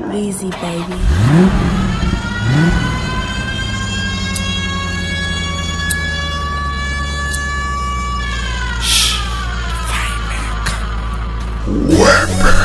Weezy, baby. Shh, fireman come. Weapon.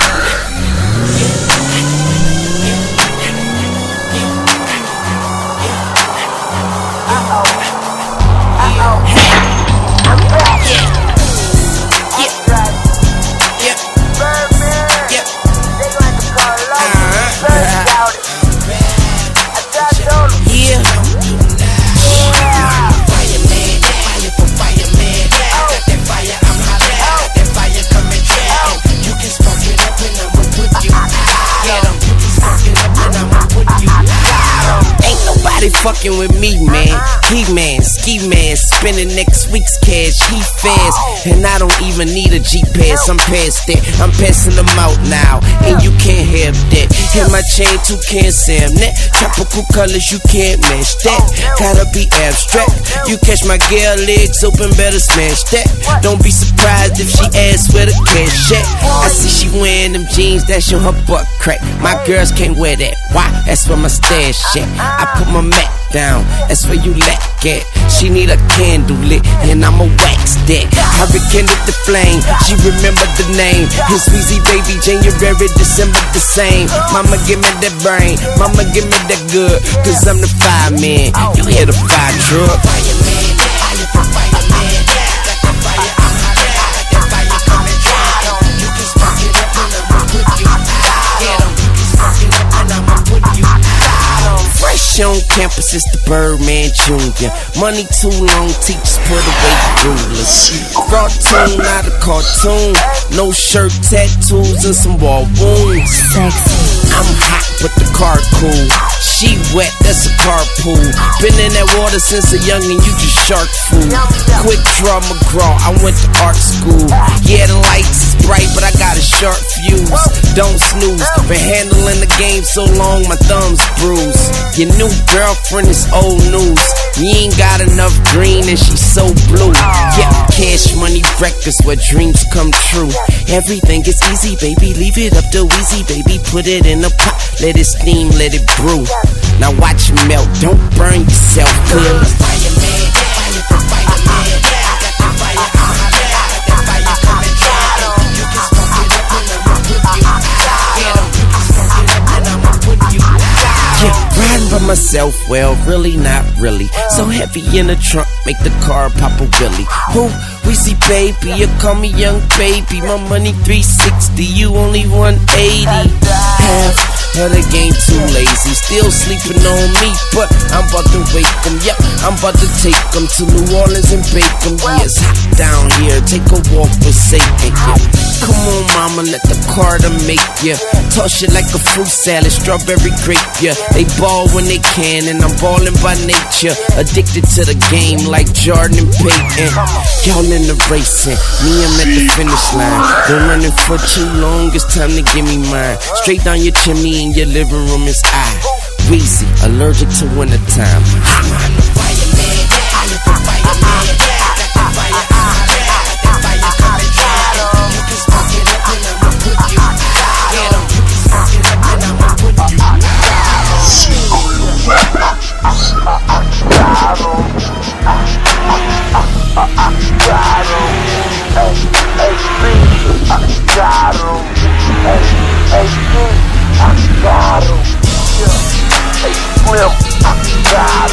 Fucking with me, man. He man, ski man, spending next week's cash. He fast, and I don't even need a G-Pass. I'm past that, I'm passing them out now, and you can't have that. Hit my chain, too can't Sam that. Tropical colors, you can't match that. Gotta be abstract. You catch my girl legs open, better smash that. Don't be surprised if she asks where the cash at. I see she wearing them jeans that show her butt crack. My girls can't wear that. Why? That's where my stash at. I put my mat down, that's where you lack at. She need a candle lit, and I'ma wax that. I rekindled the flame, she remembered the name. It's Weezy, baby, January, December the same. Mama give me that brain, mama give me that good, cause I'm the fireman, you hear the fire truck. Fireman, fireman, got that fire, I'm hot, got that fire coming dry. You can spark it up and I'ma put you out. Get 'em, you can spark it up and I'ma put you out. Fresh on campus, it's the Birdman Jr. Money too long, teachers put away rulers. Cartoon, not a cartoon. No shirt, tattoos, and some wall wounds. Sexy. I'm hot, but the car cool. She wet, that's a carpool. Been in that water since a youngin', you just shark food. Quick draw McGraw, I went to art school. Yeah, the lights is bright, but I got a sharp fuse. Don't snooze, been handling the game so long, my thumb's bruised. Your new girlfriend is old news. You ain't got enough green and she's so blue. Yeah, Cash Money Records where dreams come true. Everything is easy, baby, leave it up to Weezy, baby. Put it in a pot, let it steam, let it brew. Now watch it melt, don't burn yourself, cause fireman, fireman, got that fire, I'm hot, got that fire coming dry. You can spark it up and I'ma put you out. Get 'em, you can spark it up and I'ma put you out. Yeah, riding by myself, well, really not really. So heavy in the trunk, make the car pop a wheelie. Who? Weezy, baby, you call me young baby. My money 360, you only 180. Half of the game too lazy, still sleeping on me, but I'm about to wake them. Yep, I'm about to take them to New Orleans and bake them. Yeah, it's hot down here, take a walk with Satan. Yeah. Come on, mama, let the Carter make ya. Toss it like a fruit salad, strawberry grape, yeah. They ball when they can, and I'm ballin' by nature. Addicted to the game like Jordan and Peyton. Y'all in the racing, me, I'm at the finish line. Been running for too long, it's time to give me mine. Straight down your chimney in your living room is I, Weezy, allergic to wintertime. I'm the fireman, fireman, got that fire, I'm hot, got that fire coming dry. You can spark it up and I'ma put you out. Get 'em, you can spark it up and I'ma put you out. I got him.